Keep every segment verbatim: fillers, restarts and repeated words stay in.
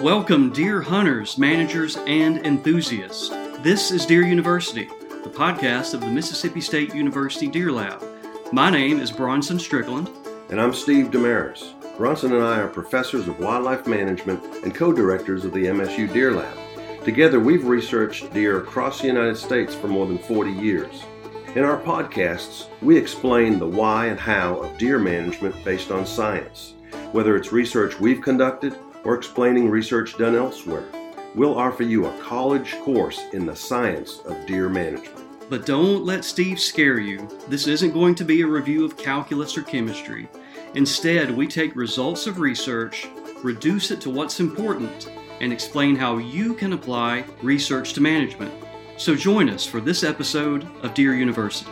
Welcome, deer hunters, managers, and enthusiasts. This is Deer University, the podcast of the Mississippi State University Deer Lab. My name is Bronson Strickland. And I'm Steve Damaris. Bronson and I are professors of wildlife management and co-directors of the M S U Deer Lab. Together, we've researched deer across the United States for more than forty years. In our podcasts, we explain the why and how of deer management based on science, whether it's research we've conducted or explaining research done elsewhere. We'll offer you a college course in the science of deer management. But don't let Steve scare you. This isn't going to be a review of calculus or chemistry. Instead, we take results of research, reduce it to what's important, and explain how you can apply research to management. So join us for this episode of Deer University.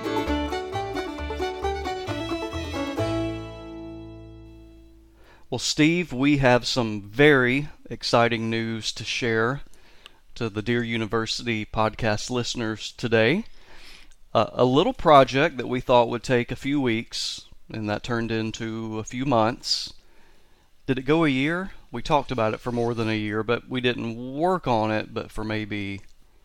Well, Steve, we have some very exciting news to share to the Deer University podcast listeners today. Uh, a little project that we thought would take a few weeks, and that turned into a few months. Did it go a year? We talked about it for more than a year, but we didn't work on it, but for maybe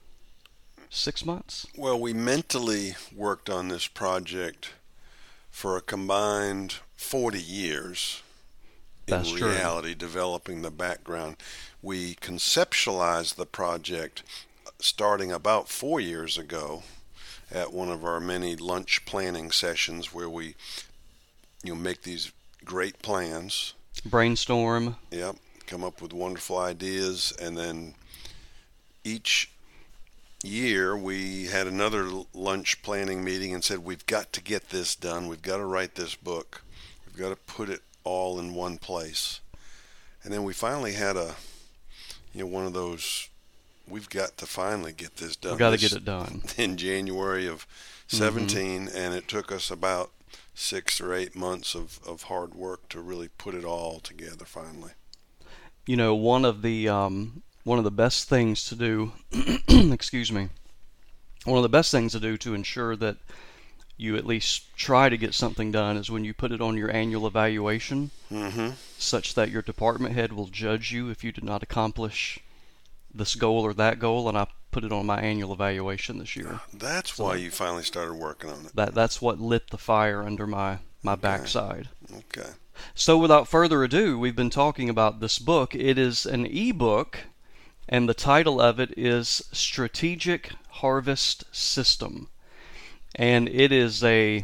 six months? Well, we mentally worked on this project for a combined forty years. That's in true. reality, developing the background. We conceptualized the project starting about four years ago at one of our many lunch planning sessions where we you know, make these great plans. Brainstorm. Yep, come up with wonderful ideas, and then each year we had another lunch planning meeting and said, we've got to get this done. We've got to write this book. We've got to put it all in one place. And then we finally had a, you know, one of those, we've got to finally get this done. We've got to get it done. In January of seventeen, mm-hmm. And it took us about six or eight months of, of hard work to really put it all together finally. You know, one of the um, one of the best things to do, excuse me, one of the best things to do to ensure that you at least try to get something done is when you put it on your annual evaluation, mm-hmm. such that your department head will judge you if you did not accomplish this goal or that goal, and I put it on my annual evaluation this year. That's so why you finally started working on it. That That's what lit the fire under my, my okay. backside. Okay. So without further ado, we've been talking about this book. It is an e-book, and the title of it is Strategic Harvest System. And it is a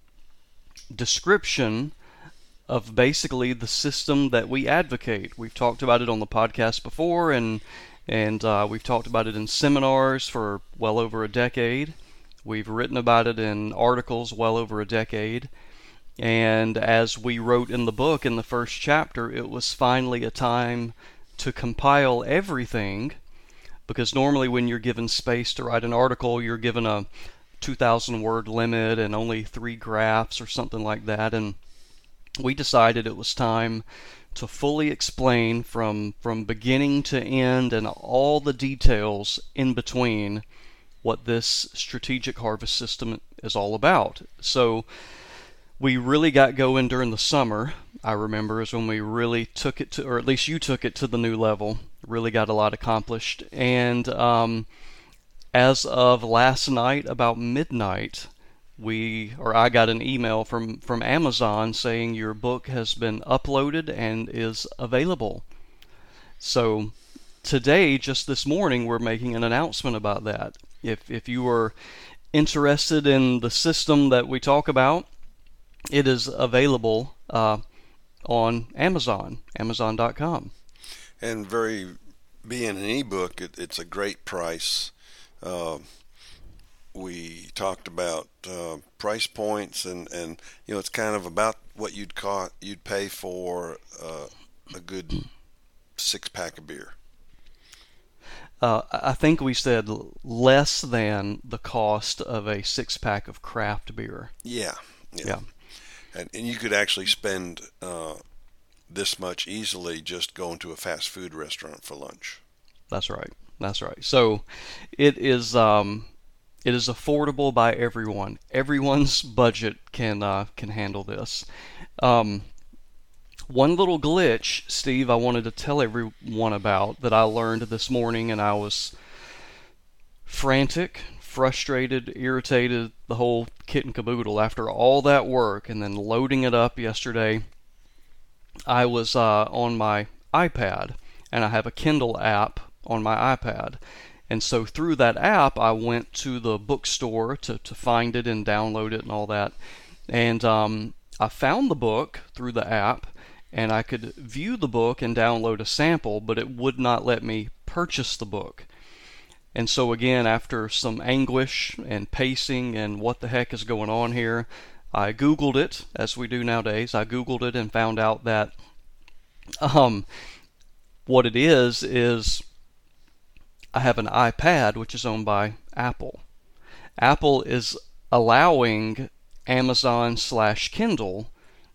description of basically the system that we advocate. We've talked about it on the podcast before, and and uh, we've talked about it in seminars for well over a decade. We've written about it in articles well over a decade. And as we wrote in the book in the first chapter, it was finally a time to compile everything, because normally when you're given space to write an article, you're given a two thousand word limit and only three graphs or something like that, and we decided it was time to fully explain from from beginning to end and all the details in between what this strategic harvest system is all about. So we really got going during the summer. I remember is when we really took it to, or at least you took it to the new level, really got a lot accomplished. And um, as of last night, about midnight, we, or I got an email from, from Amazon saying your book has been uploaded and is available. So today, just this morning, we're making an announcement about that. If if you are interested in the system that we talk about, it is available uh, on Amazon, amazon dot com. And very, being an ebook, it, it's a great price. Uh, we talked about uh, price points, and, and you know it's kind of about what you'd caught, you'd pay for uh, a good six pack of beer. Uh, I think we said less than the cost of a six pack of craft beer. Yeah, yeah, yeah. And, and you could actually spend uh, this much easily just going to a fast food restaurant for lunch. That's right. That's right. So it is um, it is affordable by everyone. Everyone's budget can uh, can handle this. Um, One little glitch, Steve, I wanted to tell everyone about that I learned this morning, and I was frantic, frustrated, irritated, the whole kit and caboodle. After all that work and then loading it up yesterday, I was uh, on my iPad, and I have a Kindle app on my iPad. And so through that app, I went to the bookstore to, to find it and download it and all that. And um, I found the book through the app, and I could view the book and download a sample, but it would not let me purchase the book. And so again, after some anguish and pacing and what the heck is going on here, I Googled it, as we do nowadays. I Googled it and found out that um, what it is is I have an iPad, which is owned by Apple. Apple is allowing Amazon slash Kindle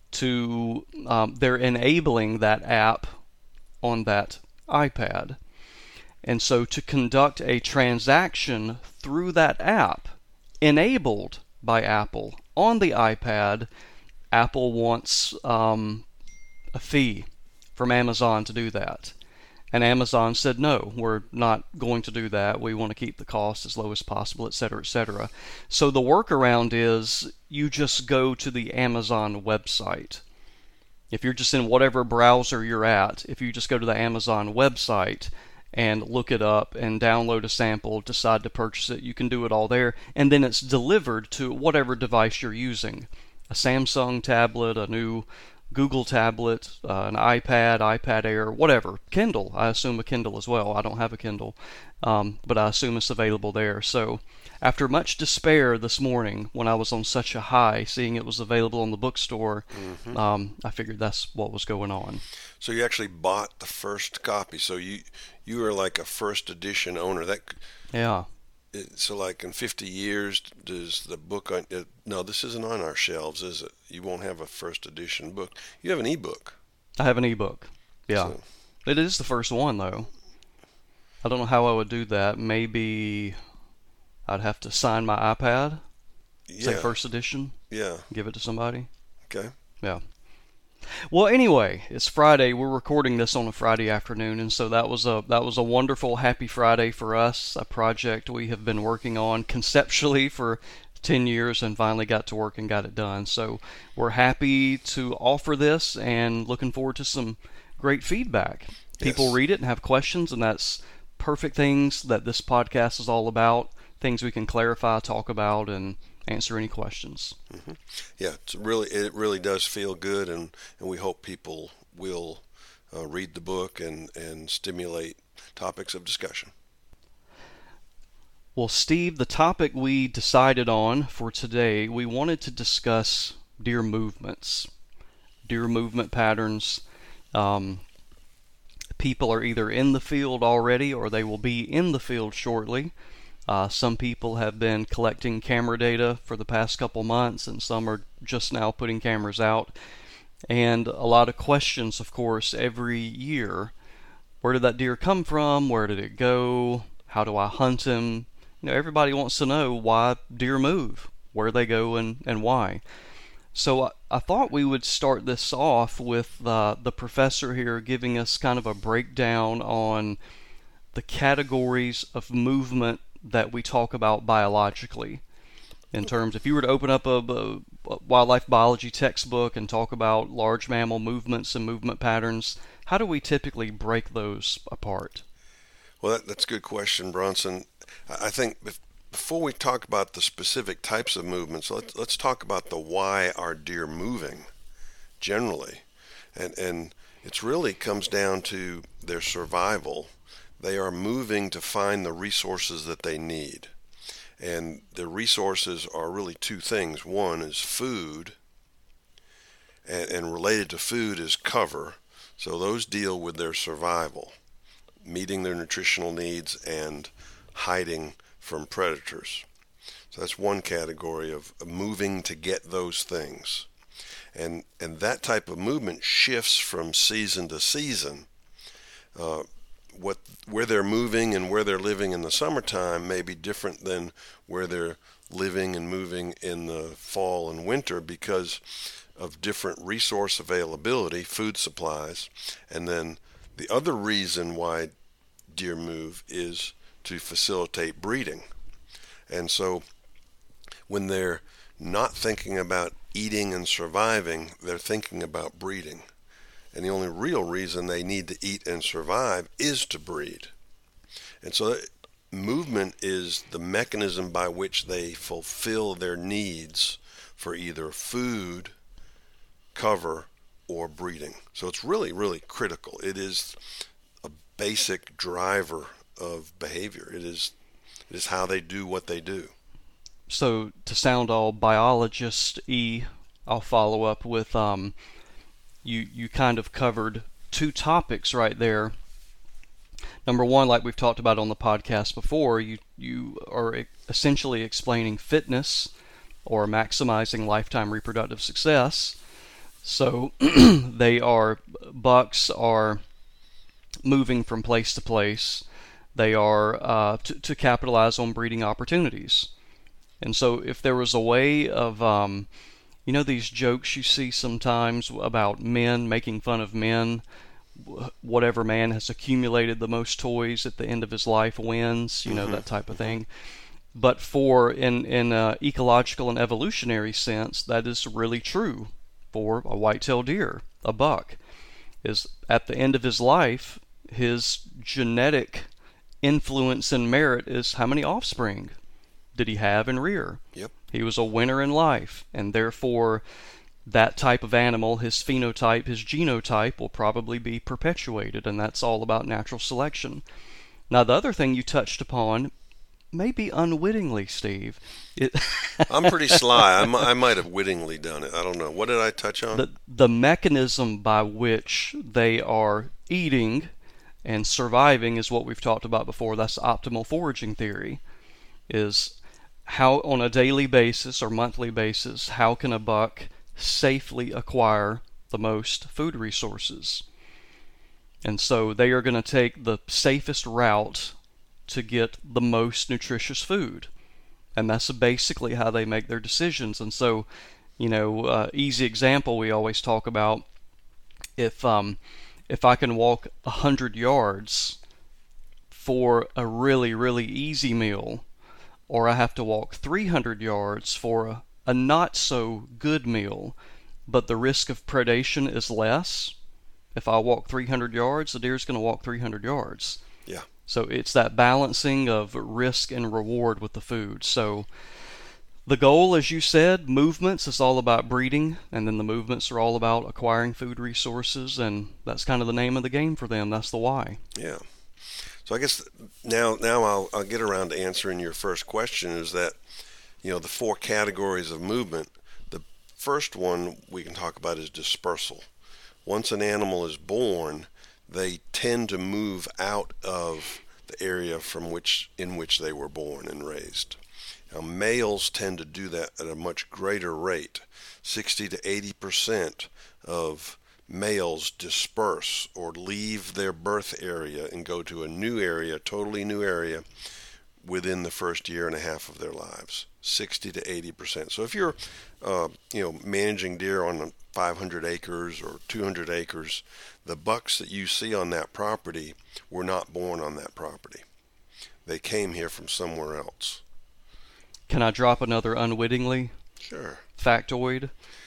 to, um, they're enabling that app on that iPad. And so to conduct a transaction through that app, enabled by Apple on the iPad, Apple wants um, a fee from Amazon to do that. And Amazon said, no, we're not going to do that. We want to keep the cost as low as possible, et cetera, et cetera. So the workaround is you just go to the Amazon website. If you're just in whatever browser you're at, if you just go to the Amazon website and look it up and download a sample, decide to purchase it, you can do it all there. And then it's delivered to whatever device you're using. A Samsung tablet, a new Google tablet, uh, an iPad, iPad Air, whatever. Kindle, I assume a Kindle as well. I don't have a Kindle, um, but I assume it's available there. So after much despair this morning, when I was on such a high, seeing it was available in the bookstore, mm-hmm. um, I figured that's what was going on. So you actually bought the first copy. So you you are like a first edition owner. That yeah. So like in fifty years, does the book on, uh, no, this isn't on our shelves, is it? You won't have a first edition book. You have an ebook. I have an ebook. Yeah. So, it is the first one, though. I don't know how I would do that. Maybe I'd have to sign my iPad, yeah. say first edition, yeah. give it to somebody. Okay. Yeah. Well, anyway, it's Friday. We're recording this on a Friday afternoon, and so that was a that was a wonderful, happy Friday for us. A project we have been working on conceptually for ten years, and finally got to work and got it done. So we're happy to offer this, and looking forward to some great feedback. People Yes. read it and have questions, and that's perfect things that this podcast is all about. Things we can clarify, talk about, and answer any questions. Mm-hmm. Yeah, it's really it really does feel good, and, and we hope people will uh, read the book and, and stimulate topics of discussion. Well, Steve, the topic we decided on for today, we wanted to discuss deer movements, deer movement patterns. Um, people are either in the field already or they will be in the field shortly. Uh, some people have been collecting camera data for the past couple months, and some are just now putting cameras out. And a lot of questions, of course, every year. Where did that deer come from? Where did it go? How do I hunt him? You know, everybody wants to know why deer move, where they go, and, and why. So I, I thought we would start this off with uh, the professor here giving us kind of a breakdown on the categories of movement that we talk about biologically. In terms, if you were to open up a, a, a wildlife biology textbook and talk about large mammal movements and movement patterns, how do we typically break those apart? Well, that, that's a good question, Bronson. I think before we talk about the specific types of movements, let's, let's talk about the why are deer moving generally. And, and it really comes down to their survival. They are moving to find the resources that they need. And the resources are really two things. One is food, and, and related to food is cover. So those deal with their survival, meeting their nutritional needs and hiding from predators. So that's one category of moving to get those things. And, and that type of movement shifts from season to season. Uh, What where they're moving and where they're living in the summertime may be different than where they're living and moving in the fall and winter, because of different resource availability, food supplies, and then the other reason why deer move is to facilitate breeding. And so when they're not thinking about eating and surviving, they're thinking about breeding. And the only real reason they need to eat and survive is to breed. And so movement is the mechanism by which they fulfill their needs for either food, cover, or breeding. So it's really, really critical. It is a basic driver of behavior. It is, it is how they do what they do. So to sound all biologist-y, I'll follow up with um, you, you kind of covered two topics right there. Number one, like we've talked about on the podcast before, you, you are essentially explaining fitness or maximizing lifetime reproductive success. So they are, bucks are moving from place to place. They are uh, to, to capitalize on breeding opportunities. And so if there was a way of, um, you know, these jokes you see sometimes about men making fun of men, whatever man has accumulated the most toys at the end of his life wins, you know, mm-hmm. that type of thing. But for, in, in an ecological and evolutionary sense, that is really true for a white-tailed deer, a buck, is at the end of his life, his genetic influence and merit is how many offspring did he have and rear? Yep. He was a winner in life, and therefore that type of animal, his phenotype, his genotype, will probably be perpetuated, and that's all about natural selection. Now, the other thing you touched upon, maybe unwittingly, Steve. It I'm pretty sly. I, m- I might have wittingly done it. I don't know. What did I touch on? The, the mechanism by which they are eating and surviving is what we've talked about before. That's optimal foraging theory, is how on a daily basis or monthly basis, how can a buck safely acquire the most food resources? And so they are going to take the safest route to get the most nutritious food. And that's basically how they make their decisions. And so, you know, uh, easy example we always talk about, if um, if I can walk one hundred yards for a really, really easy meal, or I have to walk three hundred yards for a, a not so good meal, but the risk of predation is less. If I walk three hundred yards, the deer's going to walk three hundred yards. Yeah. So it's that balancing of risk and reward with the food. So the goal, as you said, movements is all about breeding, and then the movements are all about acquiring food resources, and that's kind of the name of the game for them. That's the why. Yeah. So I guess now now I'll, I'll get around to answering your first question, is that, you know, the four categories of movement. The first one we can talk about is dispersal. Once an animal is born, they tend to move out of the area from which in which they were born and raised. Now, males tend to do that at a much greater rate. sixty to eighty percent of males disperse or leave their birth area and go to a new area, totally new area, within the first year and a half of their lives. sixty to eighty percent. So if you're, uh, you know, managing deer on five hundred acres or two hundred acres, the bucks that you see on that property were not born on that property. They came here from somewhere else. Can I drop another unwittingly? Sure. Factoid?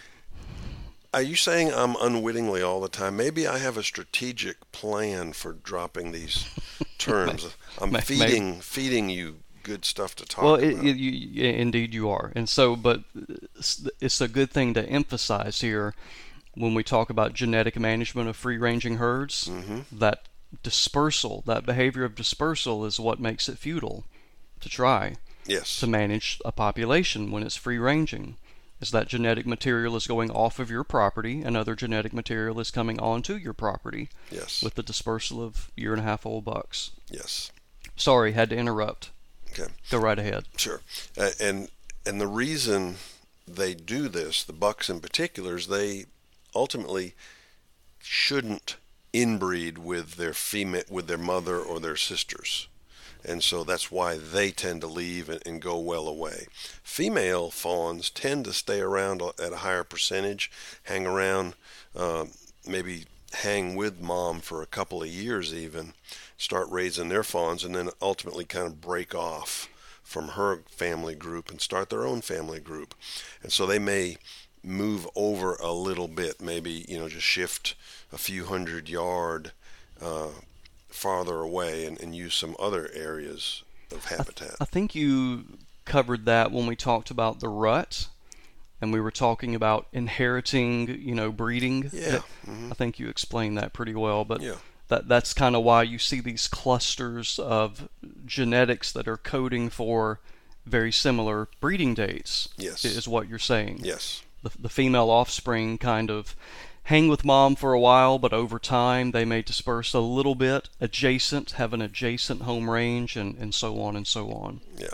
Are you saying I'm unwittingly all the time? Maybe I have a strategic plan for dropping these terms. I'm Maybe. feeding feeding you good stuff to talk well, about. Well, it, you, indeed you are. And so, but it's a good thing to emphasize here when we talk about genetic management of free-ranging herds, mm-hmm. that dispersal, that behavior of dispersal is what makes it futile to try yes. to manage a population when it's free-ranging. Is that genetic material is going off of your property and other genetic material is coming onto your property. Yes. With the dispersal of year and a half old bucks. Yes. Sorry, had to interrupt. Okay. Go right ahead. Sure. Uh, and and the reason they do this, the bucks in particular, is they ultimately shouldn't inbreed with their female, with their mother or their sisters. and so that's why they tend to leave and, and go well away. Female fawns tend to stay around at a higher percentage, hang around, uh, maybe hang with mom for a couple of years even, start raising their fawns, and then ultimately kind of break off from her family group and start their own family group. And so they may move over a little bit, maybe, you know, just shift a few hundred yard uh, farther away and, and use some other areas of habitat. I, th- I think you covered that when we talked about the rut, and we were talking about inheriting, you know, breeding. Yeah. Mm-hmm. I think you explained that pretty well, but yeah. that that's kind of why you see these clusters of genetics that are coding for very similar breeding dates. Yes. Is what you're saying. Yes. The, the female offspring kind of hang with mom for a while, but over time they may disperse a little bit adjacent, have an adjacent home range, and, and so on and so on. Yeah.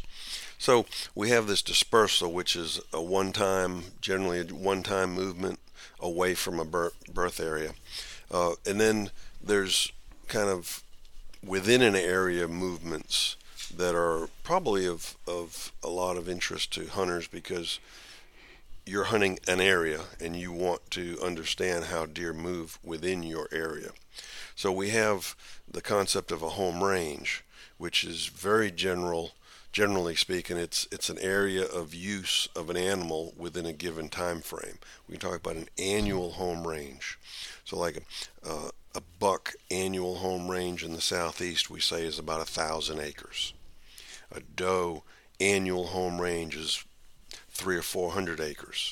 So we have this dispersal, which is a one-time, generally a one-time movement away from a birth, birth area. Uh, and then there's kind of within an area movements that are probably of, of a lot of interest to hunters, because you're hunting an area and you want to understand how deer move within your area. So we have the concept of a home range, which is very general. Generally speaking, it's it's an area of use of an animal within a given time frame. We can talk about an annual home range. So like a, uh, a buck annual home range in the southeast, we say, is about a thousand acres. A doe annual home range is three or four hundred acres.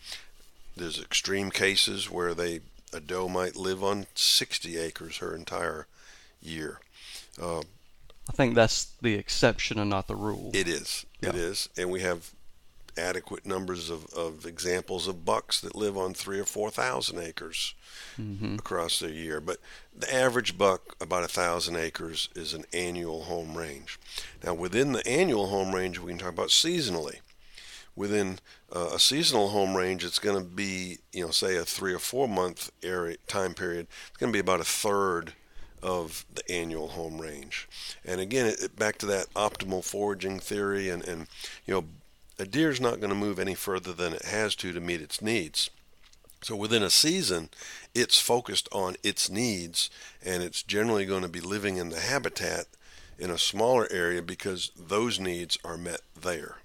There's extreme cases where they a doe might live on sixty acres her entire year. Uh, I think that's the exception and not the rule. It is. Yeah. It is. And we have adequate numbers of, of examples of bucks that live on three or four thousand acres mm-hmm. across the year. But the average buck, about a thousand acres, is an annual home range. Now, within the annual home range, we can talk about seasonally. Within uh, a seasonal home range, it's going to be, you know, say a three or four month area time period. It's going to be about a third of the annual home range. And again, it, back to that optimal foraging theory, and, and you know, a deer's not going to move any further than it has to to meet its needs. So within a season, it's focused on its needs, and it's generally going to be living in the habitat in a smaller area because those needs are met there.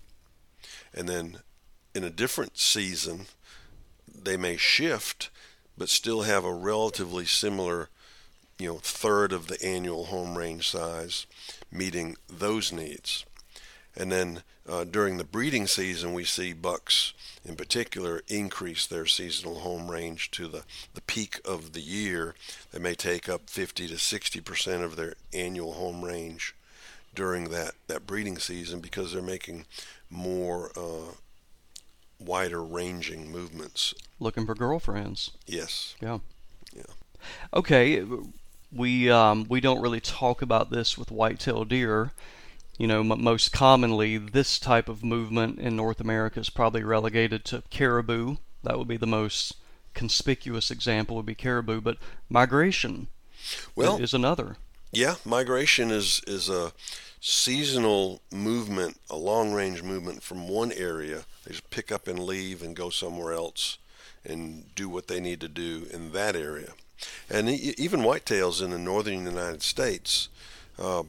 And then in a different season, they may shift, but still have a relatively similar, you know, third of the annual home range size, meeting those needs. And then uh, during the breeding season, we see bucks in particular increase their seasonal home range to the, the peak of the year. They may take up fifty to sixty percent of their annual home range during that, that breeding season, because they're making more uh, wider ranging movements. Looking for girlfriends. Yes. Yeah. Yeah. Okay. We um, we don't really talk about this with whitetail deer. You know, m- most commonly, this type of movement in North America is probably relegated to caribou. That would be the most conspicuous example, would be caribou. But migration well, is another. Yeah, migration is, is a seasonal movement, a long-range movement from one area. They just pick up and leave and go somewhere else and do what they need to do in that area. And even whitetails in the northern United States, uh,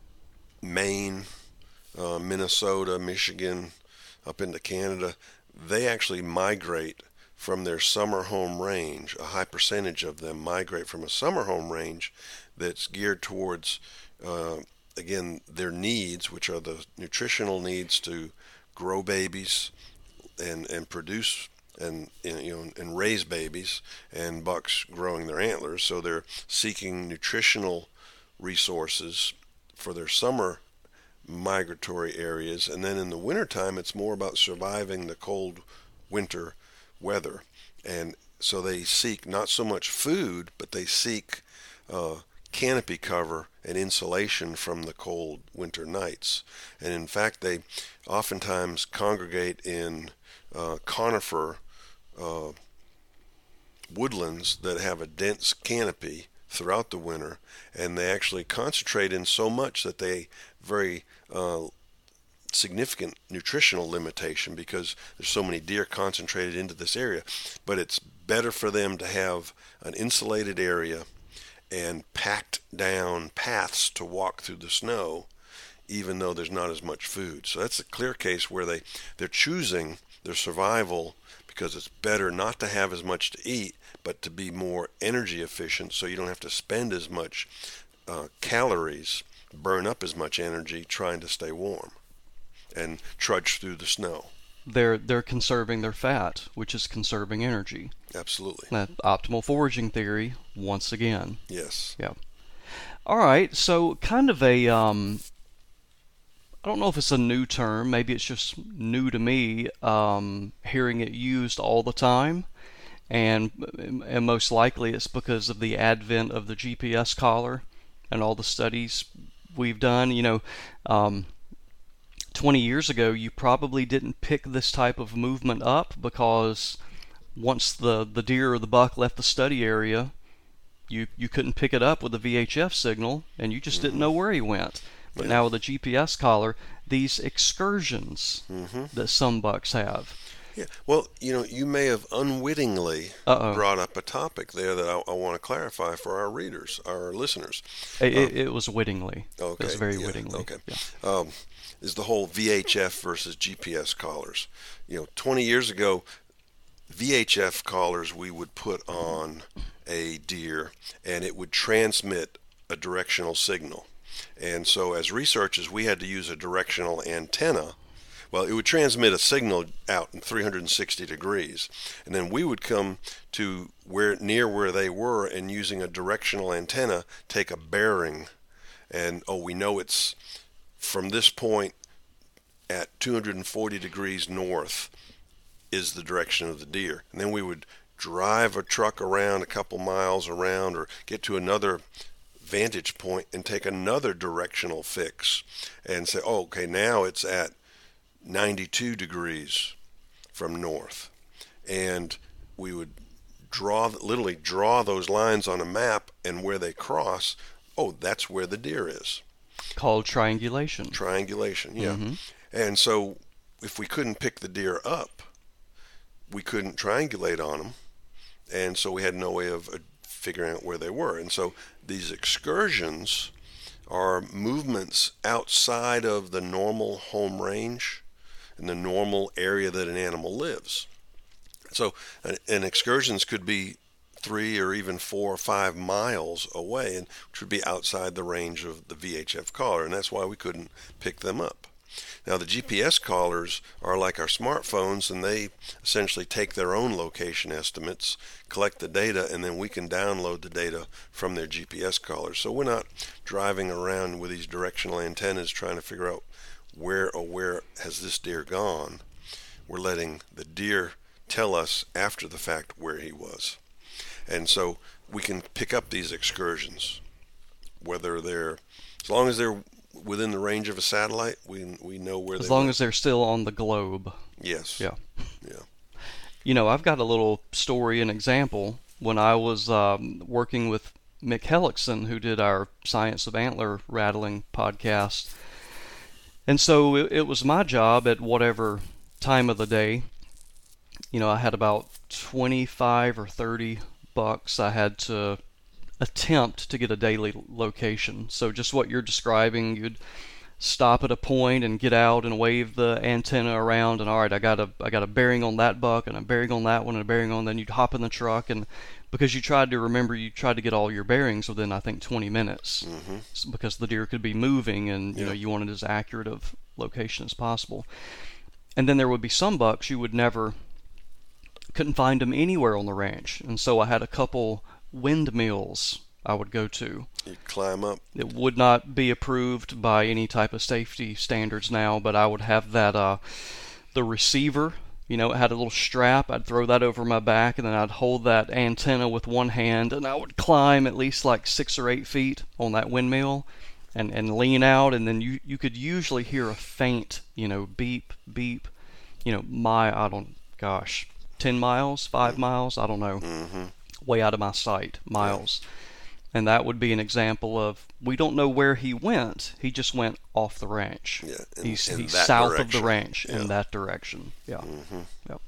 Maine, uh, Minnesota, Michigan, up into Canada, they actually migrate from their summer home range. A high percentage of them migrate from a summer home range that's geared towards, uh, again, their needs, which are the nutritional needs to grow babies and, and produce and you know and raise babies, and bucks growing their antlers. So they're seeking nutritional resources for their summer migratory areas, and then in the wintertime it's more about surviving the cold winter weather. And so they seek not so much food, but they seek uh, canopy cover and insulation from the cold winter nights. And in fact, they oftentimes congregate in uh, conifer uh, woodlands that have a dense canopy throughout the winter, and they actually concentrate in so much that they very uh, significant nutritional limitation because there's so many deer concentrated into this area. But it's better for them to have an insulated area and packed down paths to walk through the snow, even though there's not as much food. So that's a clear case where they, they're choosing their survival because it's better not to have as much to eat, but to be more energy efficient so you don't have to spend as much uh, calories, burn up as much energy trying to stay warm and trudge through the snow. They're they're conserving their fat, which is conserving energy. Absolutely. That optimal foraging theory, once again. Yes. Yeah. All right, so kind of a, um, I don't know if it's a new term, maybe it's just new to me, um, hearing it used all the time, and, and most likely it's because of the advent of the G P S collar and all the studies we've done. You know, um, twenty years ago, you probably didn't pick this type of movement up because once the, the deer or the buck left the study area, you, you couldn't pick it up with a V H F signal, and you just mm-hmm. didn't know where he went. But yeah. now with the G P S collar, these excursions mm-hmm. that some bucks have. Yeah, well, you know, you may have unwittingly Uh-oh. brought up a topic there that I, I want to clarify for our readers, our listeners. It, um, it, it was wittingly. Okay. It was very yeah, wittingly. Okay. Yeah. Um, is the whole V H F versus G P S collars. You know, twenty years ago, V H F collars we would put on a deer, and it would transmit a directional signal. And so as researchers, we had to use a directional antenna. Well, it would transmit a signal out in three hundred sixty degrees, and then we would come to where near where they were, and using a directional antenna, take a bearing, and oh, we know it's from this point at two hundred forty degrees north is the direction of the deer. And then we would drive a truck around a couple miles around, or get to another vantage point and take another directional fix and say, oh, okay, now it's at ninety-two degrees from north. And we would draw, literally draw those lines on a map, and where they cross, oh, that's where the deer is. Called triangulation. Triangulation, yeah. Mm-hmm. And so if we couldn't pick the deer up, we couldn't triangulate on them. And so we had no way of uh, figuring out where they were. And so these excursions are movements outside of the normal home range and the normal area that an animal lives. So, and excursions could be three or even four or five miles away, and which would be outside the range of the V H F collar, and that's why we couldn't pick them up. Now, the G P S collars are like our smartphones, and they essentially take their own location estimates, collect the data, and then we can download the data from their G P S collars. So we're not driving around with these directional antennas trying to figure out where or where has this deer gone. We're letting the deer tell us after the fact where he was. And so we can pick up these excursions, whether they're, as long as they're within the range of a satellite, we we know where they are. As long went. as they're still on the globe. Yes. Yeah. Yeah. You know, I've got a little story and example. When I was um, working with Mick Hellickson, who did our Science of Antler Rattling podcast. And so it, it was my job at whatever time of the day. You know, I had about twenty-five or thirty bucks I had to attempt to get a daily location. So just what you're describing, you'd stop at a point and get out and wave the antenna around, and all right, I got a I got a bearing on that buck and a bearing on that one and a bearing on. Then you'd hop in the truck, and because you tried to remember, you tried to get all your bearings within I think twenty minutes, mm-hmm. because the deer could be moving, and you yeah. know you wanted as accurate of location as possible. And then there would be some bucks you would never couldn't find them anywhere on the ranch, and so I had a couple windmills I would go to. You climb up. It would not be approved by any type of safety standards now, but I would have that uh, the receiver. You know, it had a little strap. I'd throw that over my back, and then I'd hold that antenna with one hand, and I would climb at least like six or eight feet on that windmill, and, and lean out, and then you you could usually hear a faint, you know, beep beep, you know, my I don't gosh. ten miles, five miles, I don't know, mm-hmm. way out of my sight, miles. And that would be an example of, we don't know where he went. He just went off the ranch. Yeah, in, he's in he's that south direction. of the ranch Yeah. in that direction. Yeah. Mm-hmm. Yep.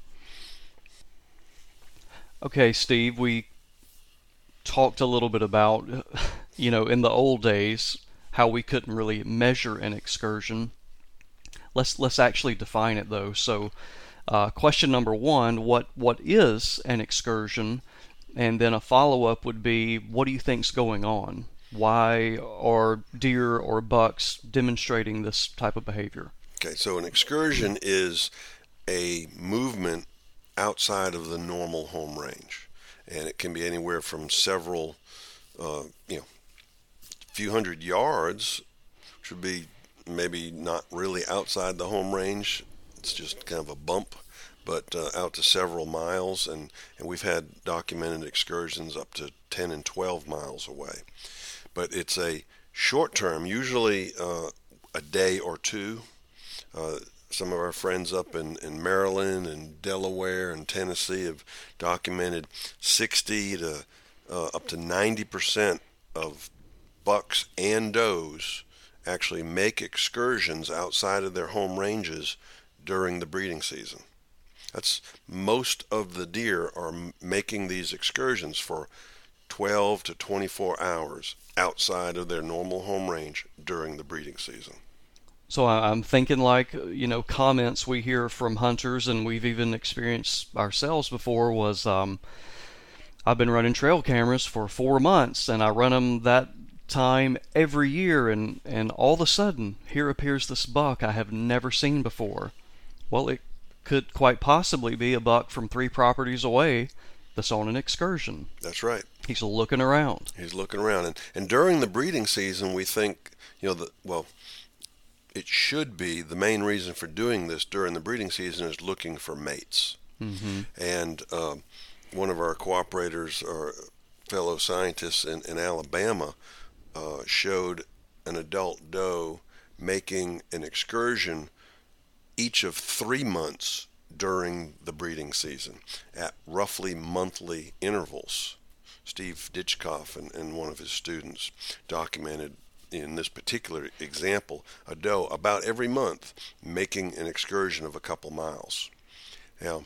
Okay, Steve, we talked a little bit about, you know, in the old days, how we couldn't really measure an excursion. Let's let's actually define it though. So, uh, question number one: what what is an excursion? And then a follow-up would be, what do you think's going on? Why are deer or bucks demonstrating this type of behavior? Okay, so an excursion is a movement outside of the normal home range, and it can be anywhere from several, uh, you know, few hundred yards, which would be maybe not really outside the home range. It's just kind of a bump, but uh, out to several miles, and, and we've had documented excursions up to ten and twelve miles away. But it's a short term, usually uh, a day or two. Uh, some of our friends up in, in Maryland and Delaware and Tennessee have documented sixty to uh, up to ninety percent of bucks and does actually make excursions outside of their home ranges during the breeding season. That's most of the deer are making these excursions for twelve to twenty-four hours outside of their normal home range during the breeding season. So I'm thinking like, you know, comments we hear from hunters, and we've even experienced ourselves before, was um, I've been running trail cameras for four months, and I run them that time every year, and, and all of a sudden, here appears this buck I have never seen before. Well, it could quite possibly be a buck from three properties away that's on an excursion. That's right. He's looking around. He's looking around. And, and during the breeding season, we think, you know, the, well, it should be the main reason for doing this during the breeding season is looking for mates. Mm-hmm. And uh, one of our cooperators or fellow scientists in, in Alabama uh, showed an adult doe making an excursion each of three months during the breeding season at roughly monthly intervals. Steve Ditchkoff and, and one of his students documented in this particular example a doe about every month making an excursion of a couple miles. Now,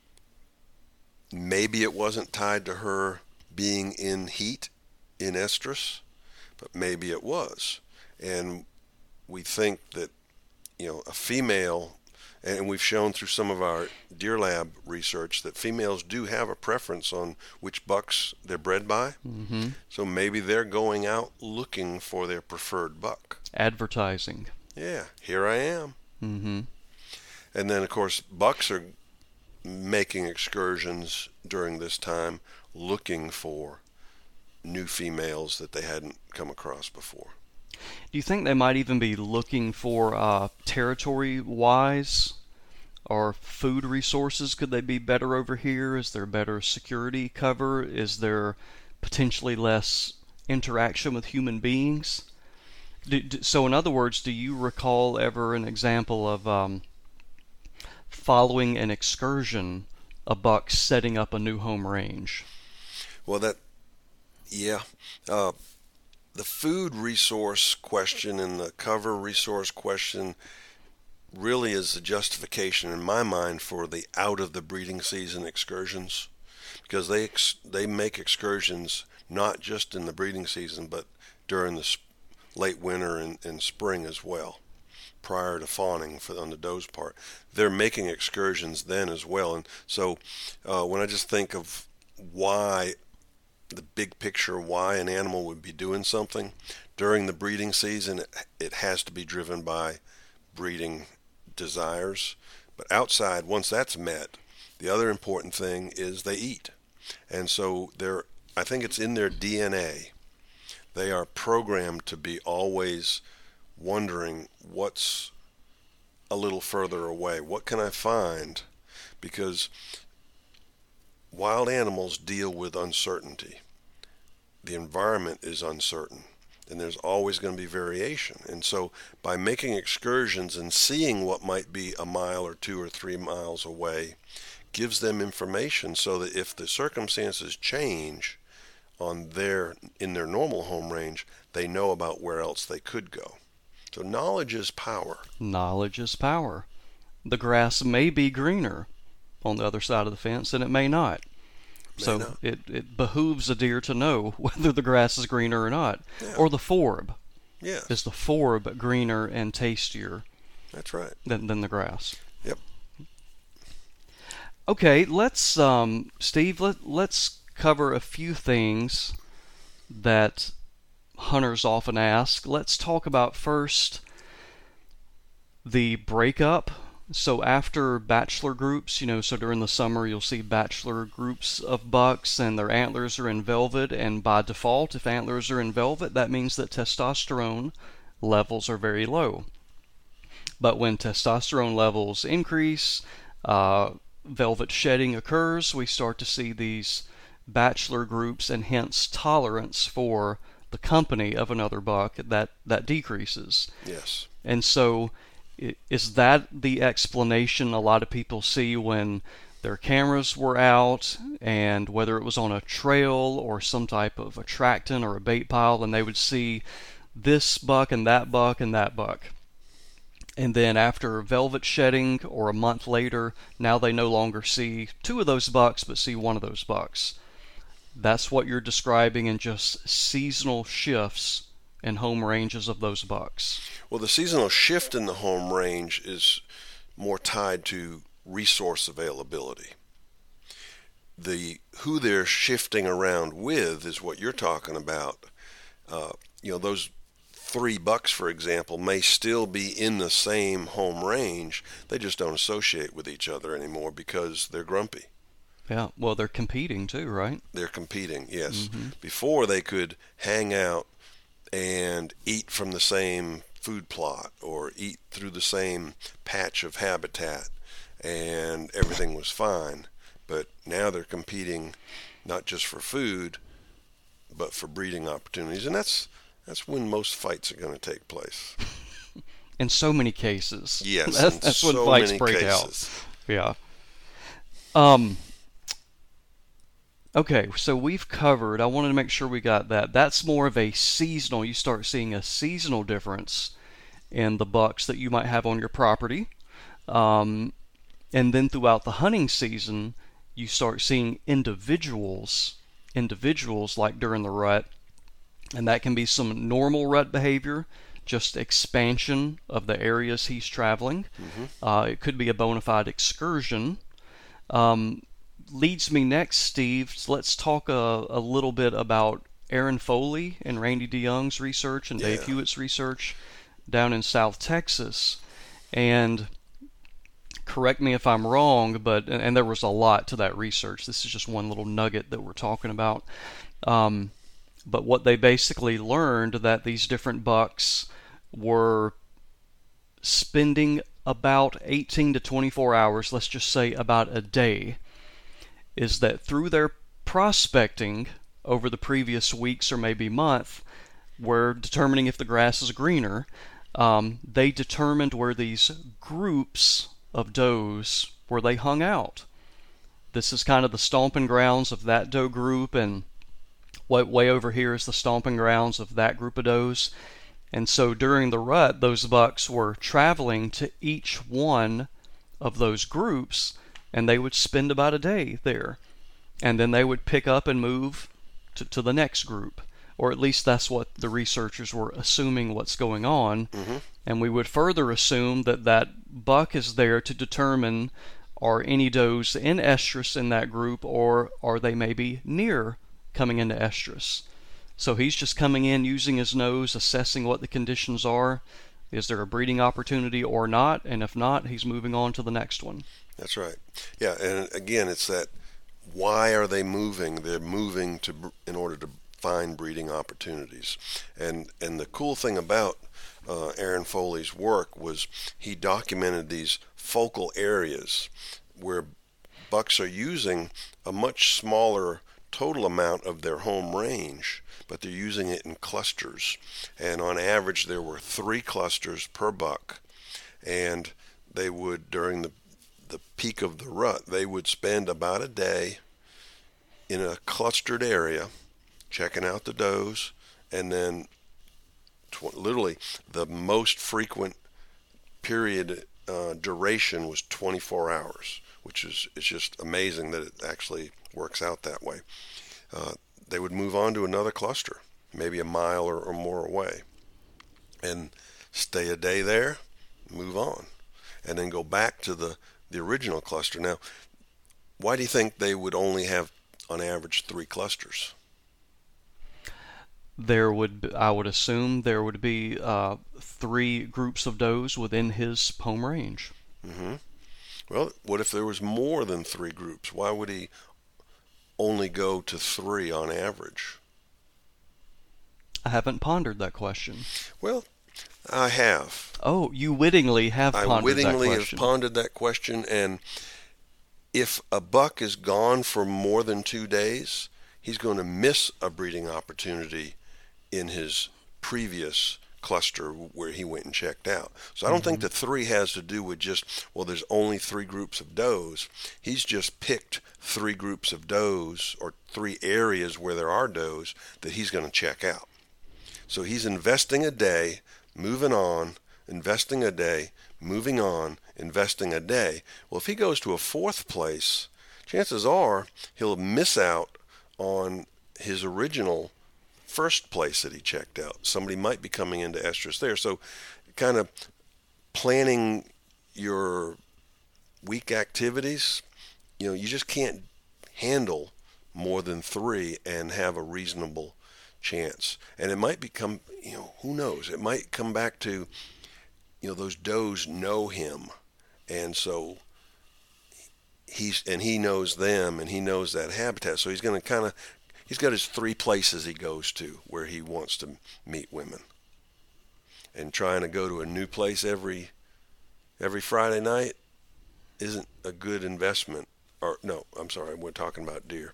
maybe it wasn't tied to her being in heat in estrus, but maybe it was. And we think that, you know, a female, and we've shown through some of our Deer Lab research that females do have a preference on which bucks they're bred by. Mm-hmm. So maybe they're going out looking for their preferred buck. Advertising. Yeah, here I am. Mm-hmm. And then, of course, bucks are making excursions during this time looking for new females that they hadn't come across before. Do you think they might even be looking for uh, territory-wise or food resources? Could they be better over here? Is there better security cover? Is there potentially less interaction with human beings? Do, do, so in other words, do you recall ever an example of um, following an excursion, a buck setting up a new home range? Well, that, yeah. Uh, the food resource question and the cover resource question really is a justification in my mind for the out of the breeding season excursions, because they ex- they make excursions not just in the breeding season but during the sp- late winter and, and spring as well, prior to fawning for on the doe's part. They're making excursions then as well. And so uh, when I just think of why, the big picture, why an animal would be doing something during the breeding season, it, it has to be driven by breeding desires. But outside, once that's met, the other important thing is they eat. And so they're, I think it's in their D N A. They are programmed to be always wondering what's a little further away. What can I find? Because wild animals deal with uncertainty. The environment is uncertain, and there's always going to be variation. And so by making excursions and seeing what might be a mile or two or three miles away gives them information so that if the circumstances change, on their in their normal home range, they know about where else they could go. So knowledge is power. Knowledge is power. The grass may be greener on the other side of the fence, and it may not. May so not. It, it behooves a deer to know whether the grass is greener or not. Yeah. Or the forb. Yes. Is the forb greener and tastier That's right. than, than the grass? Yep. Okay, let's, um, Steve, let, let's cover a few things that hunters often ask. Let's talk about first the breakup. So after bachelor groups, you know, so during the summer you'll see bachelor groups of bucks and their antlers are in velvet, and by default, if antlers are in velvet, that means that testosterone levels are very low. But when testosterone levels increase, uh, velvet shedding occurs, we start to see these bachelor groups, and hence tolerance for the company of another buck that, that decreases. Yes. And so is that the explanation a lot of people see when their cameras were out, and whether it was on a trail or some type of attractant or a bait pile, and they would see this buck and that buck and that buck. And then after velvet shedding or a month later, now they no longer see two of those bucks but see one of those bucks. That's what you're describing in just seasonal shifts in home ranges of those bucks. Well, the seasonal shift in the home range is more tied to resource availability. The who they're shifting around with is what you're talking about. Uh, you know, those three bucks, for example, may still be in the same home range. They just don't associate with each other anymore because they're grumpy. Yeah, well, they're competing too, right? They're competing, yes. Mm-hmm. Before they could hang out and eat from the same food plot or eat through the same patch of habitat, and everything was fine. But now they're competing not just for food, but for breeding opportunities, and that's that's when most fights are going to take place. In so many cases. Yes, that's, in that's so when fights many break cases. out. Yeah. Um. Okay, so we've covered, I wanted to make sure we got that. That's more of a seasonal, you start seeing a seasonal difference in the bucks that you might have on your property. Um, and then throughout the hunting season, you start seeing individuals, individuals like during the rut, and that can be some normal rut behavior, just expansion of the areas he's traveling. Mm-hmm. Uh, it could be a bona fide excursion. Um, leads me next, Steve. So let's talk a, a little bit about Aaron Foley and Randy DeYoung's research and yeah. Dave Hewitt's research down in South Texas. And correct me if I'm wrong, but and, and there was a lot to that research. This is just one little nugget that we're talking about. Um, but what they basically learned that these different bucks were spending about eighteen to twenty-four hours, let's just say about a day, is that through their prospecting over the previous weeks or maybe month, were determining if the grass is greener. Um, they determined where these groups of does, where they hung out. This is kind of the stomping grounds of that doe group, and way, way over here is the stomping grounds of that group of does. And so during the rut, those bucks were traveling to each one of those groups, and they would spend about a day there. And then they would pick up and move to, to the next group. Or at least that's what the researchers were assuming what's going on. Mm-hmm. And we would further assume that that buck is there to determine are any does in estrus in that group, or are they maybe near coming into estrus. So he's just coming in using his nose, assessing what the conditions are. Is there a breeding opportunity or not? And if not, he's moving on to the next one. That's right. Yeah, and again, it's that why are they moving? They're moving to in order to find breeding opportunities. And and the cool thing about uh, Aaron Foley's work was he documented these focal areas where bucks are using a much smaller total amount of their home range, but they're using it in clusters. And on average, there were three clusters per buck. And they would, during the the peak of the rut, they would spend about a day in a clustered area, checking out the does, and then tw- literally the most frequent period uh, duration was twenty-four hours, which is it's just amazing that it actually works out that way. Uh, they would move on to another cluster, maybe a mile or, or more away, and stay a day there, move on, and then go back to the, the original cluster. Now, why do you think they would only have, on average, three clusters? There would, I would assume, there would be uh, three groups of does within his home range. Mm-hmm. Well, what if there was more than three groups? Why would he only go to three on average? I haven't pondered that question. Well, I have. Oh, you wittingly have pondered I wittingly that have question. pondered that question, and if a buck is gone for more than two days, he's going to miss a breeding opportunity in his previous cluster where he went and checked out. So I don't mm-hmm. think the three has to do with just, well, there's only three groups of does. He's just picked three groups of does or three areas where there are does that he's going to check out. So he's investing a day, moving on, investing a day, moving on, investing a day. Well, if he goes to a fourth place, chances are he'll miss out on his original first place that he checked out. Somebody might be coming into estrus there. So kind of planning your week activities, you know, you just can't handle more than three and have a reasonable chance. And it might become, you know, who knows? It might come back to, you know, those does know him. And so he's, and he knows them and he knows that habitat. So he's going to kind of, he's got his three places he goes to where he wants to meet women. And trying to go to a new place every every Friday night isn't a good investment. Or no, I'm sorry, we're talking about deer.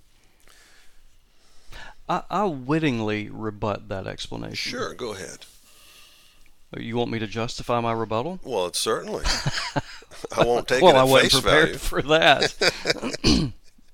I, I wittingly rebut that explanation. Sure, go ahead. You want me to justify my rebuttal? Well, it's certainly. I won't take well, it at I wasn't face prepared value. for that.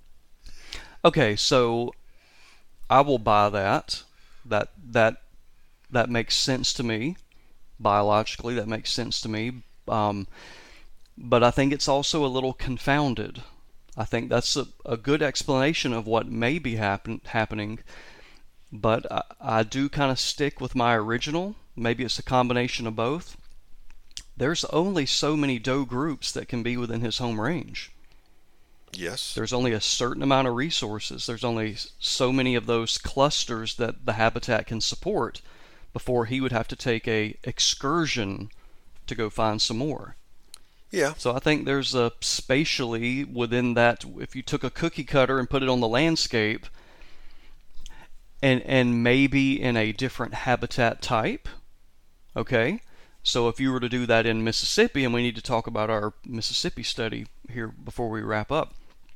Okay, so I will buy that. That that that makes sense to me. Biologically, that makes sense to me. Um, but I think it's also a little confounded. I think that's a, a good explanation of what may be happen, happening. But I, I do kind of stick with my original. Maybe it's a combination of both. There's only so many doe groups that can be within his home range. Yes. There's only a certain amount of resources. There's only so many of those clusters that the habitat can support before he would have to take a excursion to go find some more. Yeah. So I think there's a spatially within that, if you took a cookie cutter and put it on the landscape, and and maybe in a different habitat type, okay? So if you were to do that in Mississippi, and we need to talk about our Mississippi study here before we wrap up,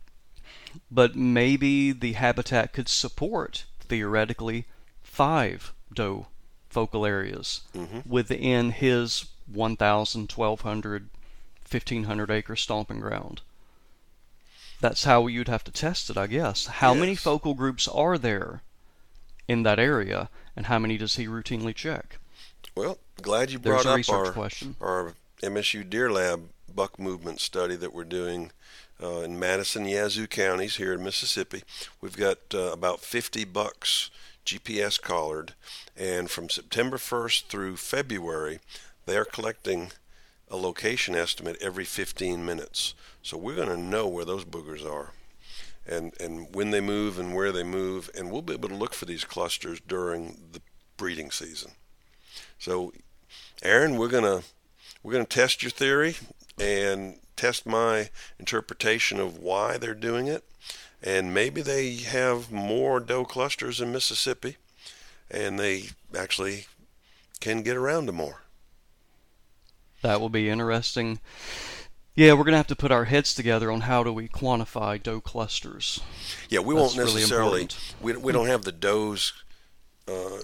but maybe the habitat could support, theoretically, five doe focal areas mm-hmm. within his one thousand, twelve hundred, fifteen hundred acre stomping ground. That's how you'd have to test it, I guess. How yes. many focal groups are there in that area, and how many does he routinely check? Well, glad you There's brought a up research our, question. our M S U Deer Lab buck movement study that we're doing uh, in Madison, Yazoo counties here in Mississippi. We've got uh, about fifty bucks G P S collared, and from September first through February, they are collecting a location estimate every fifteen minutes. So we're going to know where those boogers are, and and when they move and where they move, and we'll be able to look for these clusters during the breeding season. So, Aaron, we're gonna we're gonna test your theory and test my interpretation of why they're doing it, and maybe they have more doe clusters in Mississippi, and they actually can get around to more. That will be interesting. Yeah, we're going to have to put our heads together on how do we quantify doe clusters. Yeah, we That's won't necessarily, really we, we don't have the does uh,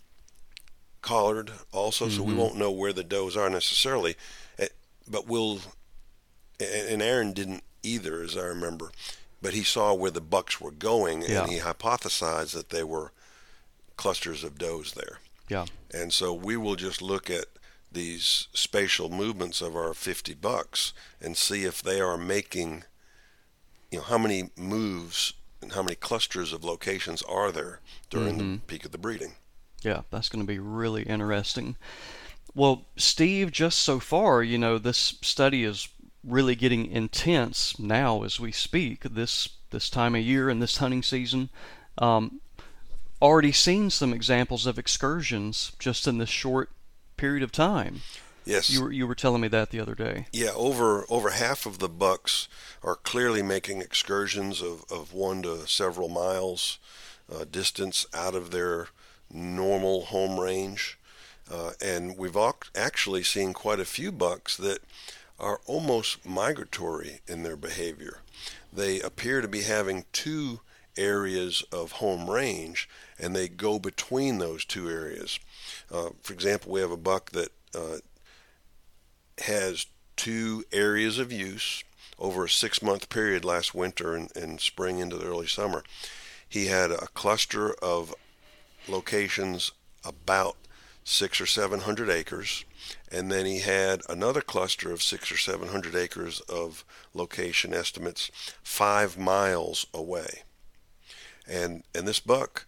collared also, mm-hmm. so we won't know where the does are necessarily. But we'll, and Aaron didn't either, as I remember. but he saw where the bucks were going, Yeah. and he hypothesized that they were clusters of does there. Yeah. And so we will just look at these spatial movements of our fifty bucks and see if they are making, you know, how many moves and how many clusters of locations are there during Mm-hmm. the peak of the breeding. Yeah, that's going to be really interesting. Well, Steve, just so far, you know, this study is really getting intense now as we speak, this this time of year and this hunting season. Um, already seen some examples of excursions just in this short period of time. Yes. You were, you were telling me that the other day. Yeah, over over half of the bucks are clearly making excursions of, of one to several miles uh, distance out of their normal home range. Uh, and we've actually seen quite a few bucks that are almost migratory in their behavior. They appear to be having two areas of home range, and they go between those two areas. Uh, for example, we have a buck that uh, has two areas of use over a six-month period last winter and, and spring into the early summer. He had a cluster of locations about six or seven hundred acres, and then he had another cluster of six or seven hundred acres of location estimates five miles away. And and this buck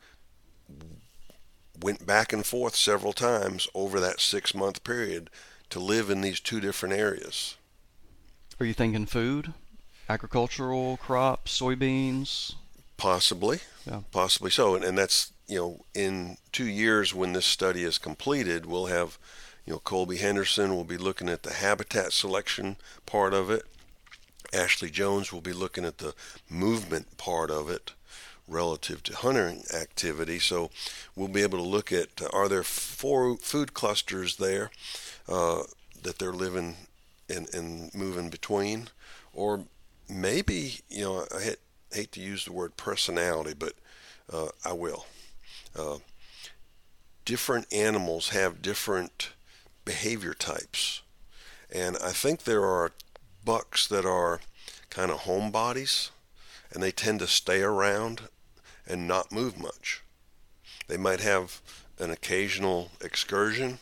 went back and forth several times over that six-month period to live in these two different areas. Are you thinking food, agricultural crops, soybeans? Possibly, Yeah. possibly so. And, and that's, you know, in two years when this study is completed, we'll have, you know, Colby Henderson will be looking at the habitat selection part of it. Ashley Jones will be looking at the movement part of it relative to hunting activity. So we'll be able to look at, uh, are there four food clusters there uh, that they're living and, and moving between? Or maybe, you know, I hate, hate to use the word personality, but uh, I will. Uh, different animals have different behavior types. And I think there are bucks that are kind of homebodies, and they tend to stay around and not move much. They might have an occasional excursion,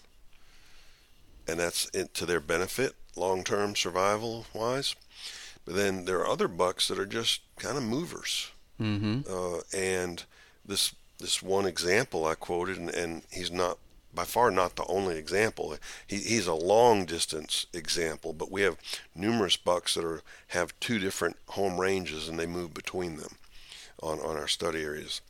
and that's it to their benefit, long-term survival-wise. But then there are other bucks that are just kind of movers. Mm-hmm. Uh, and this this one example I quoted, and, and he's not by far not the only example. He, he's a long distance example, but we have numerous bucks that are have two different home ranges, and they move between them on, on our study areas.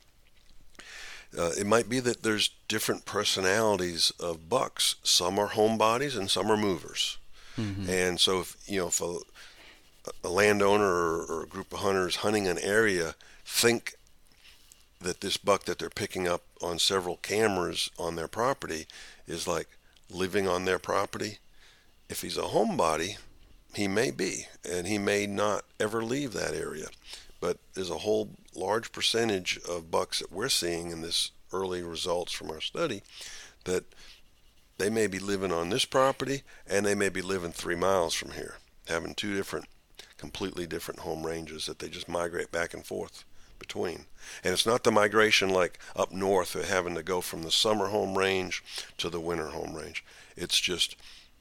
Uh, it might be that there's different personalities of bucks. Some are homebodies and some are movers. Mm-hmm. And so if you know if a, a landowner or, or a group of hunters hunting an area think that this buck that they're picking up on several cameras on their property is like living on their property, if he's a homebody, he may be, and he may not ever leave that area. But there's a whole large percentage of bucks that we're seeing in this early results from our study that they may be living on this property and they may be living three miles from here, having two different, completely different home ranges that they just migrate back and forth between. And it's not the migration like up north of having to go from the summer home range to the winter home range. It's just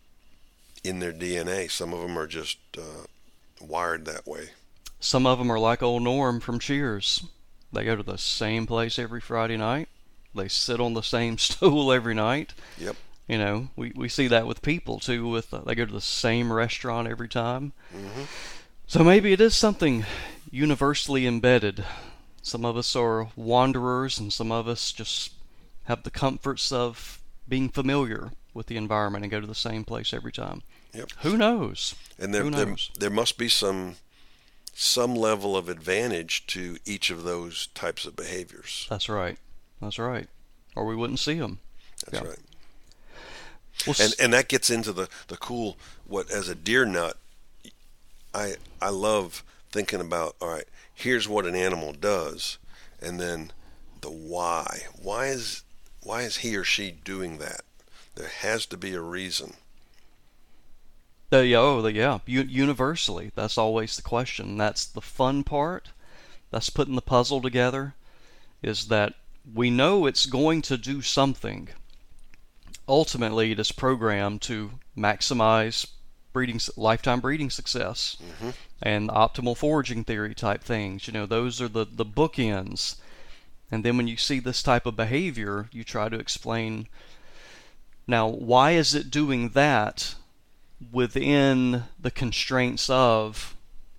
in their D N A. Some of them are just uh, wired that way. Some of them are like old Norm from Cheers. They go to the same place every Friday night. They sit on the same stool every night. Yep. You know, we, we see that with people too. With uh, they go to the same restaurant every time. Mm-hmm. So maybe it is something universally embedded. Some of us are wanderers, and some of us just have the comforts of being familiar with the environment and go to the same place every time. Yep. Who knows? And there, Who there, knows? there must be some some level of advantage to each of those types of behaviors. That's right. That's right. Or we wouldn't see them. That's Yeah. right. Well, And s- and that gets into the, the cool, what as a deer nut, I I love thinking about, all right, here's what an animal does, and then the why. Why is why is he or she doing that? There has to be a reason. Uh, yeah, oh, the, yeah. U- universally, that's always the question. That's the fun part. that's putting the puzzle together, is that we know it's going to do something. Ultimately, it is programmed to maximize breeding, lifetime breeding success, mm-hmm. and optimal foraging theory type things. You know, those are the, the bookends. And then when you see this type of behavior, you try to explain, now, why is it doing that within the constraints of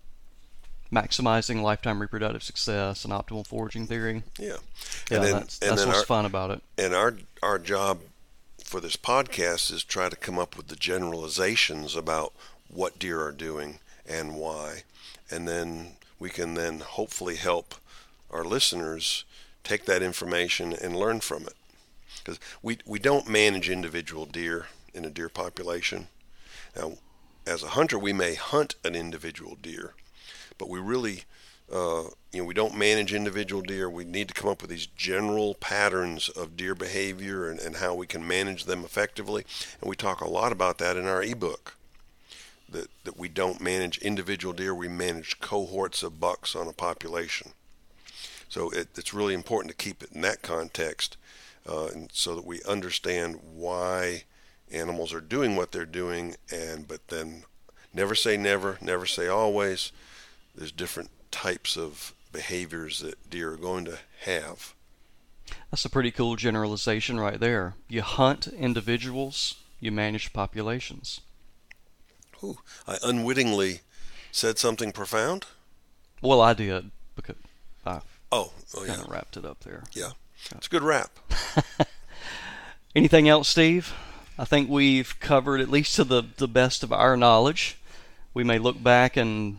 maximizing lifetime reproductive success and optimal foraging theory? Yeah. Yeah, and then, that's, and that's then what's our, fun about it. And our our job for this podcast is try to come up with the generalizations about what deer are doing and why. And then we can then hopefully help our listeners take that information and learn from it. Because we, we don't manage individual deer in a deer population. Now, as a hunter, we may hunt an individual deer, but we really, uh, you know, we don't manage individual deer. We need to come up with these general patterns of deer behavior and, and how we can manage them effectively. And we talk a lot about that in our ebook, that, that we don't manage individual deer, we manage cohorts of bucks on a population. So it, it's really important to keep it in that context, uh, and so that we understand why animals are doing what they're doing, and but then never say never, never say always. There's different types of behaviors that deer are going to have. That's a pretty cool generalization right there. You hunt individuals, you manage populations. Ooh, I unwittingly said something profound? Well, I did, because I oh, oh kind of yeah. wrapped it up there. Yeah, it's a good wrap. Anything else, Steve? I think we've covered, at least to the, the best of our knowledge. We may look back and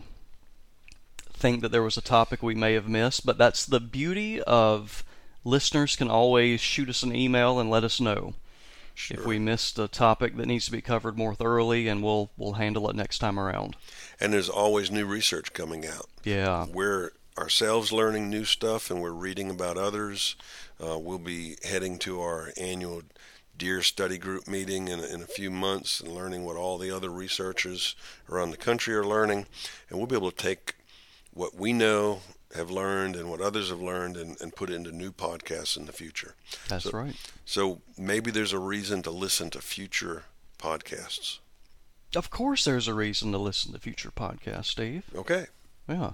think that there was a topic we may have missed, but that's the beauty of listeners can always shoot us an email and let us know Sure. if we missed a topic that needs to be covered more thoroughly, and we'll we'll handle it next time around. And there's always new research coming out. Yeah. We're ourselves learning new stuff, and we're reading about others. Uh, we'll be heading to our annual deer study group meeting in, in a few months and learning what all the other researchers around the country are learning. And we'll be able to take what we know, have learned, and what others have learned, and, and put it into new podcasts in the future. That's so, right. So maybe there's a reason to listen to future podcasts. Of course there's a reason to listen to future podcasts, Steve. Okay. Yeah.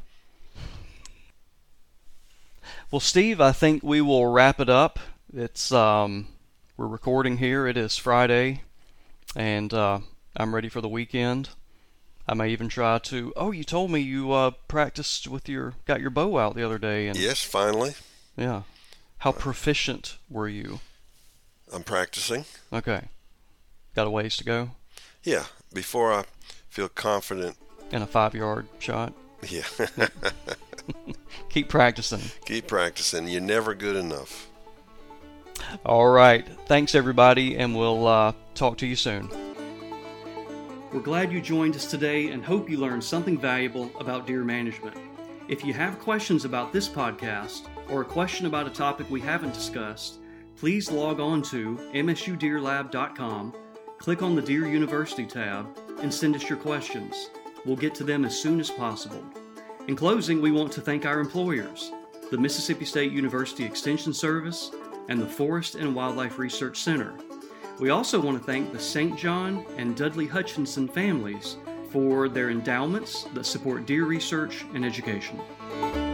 Well, Steve, I think we will wrap it up. It's um, we're recording here. It is Friday, and uh, I'm ready for the weekend. I may even try to. Oh, you told me you uh, practiced with your got your bow out the other day. And Yes, finally. yeah, how proficient were you? I'm practicing. Okay, got a ways to go. Yeah, before I feel confident. In a five-yard shot. Yeah. Keep practicing. Keep practicing. You're never good enough. All right. Thanks, everybody, and we'll uh, talk to you soon. We're glad you joined us today and hope you learned something valuable about deer management. If you have questions about this podcast or a question about a topic we haven't discussed, please log on to M S U deer lab dot com, click on the Deer University tab, and send us your questions. We'll get to them as soon as possible. In closing, we want to thank our employers, the Mississippi State University Extension Service and the Forest and Wildlife Research Center. We also want to thank the Saint John and Dudley Hutchinson families for their endowments that support deer research and education.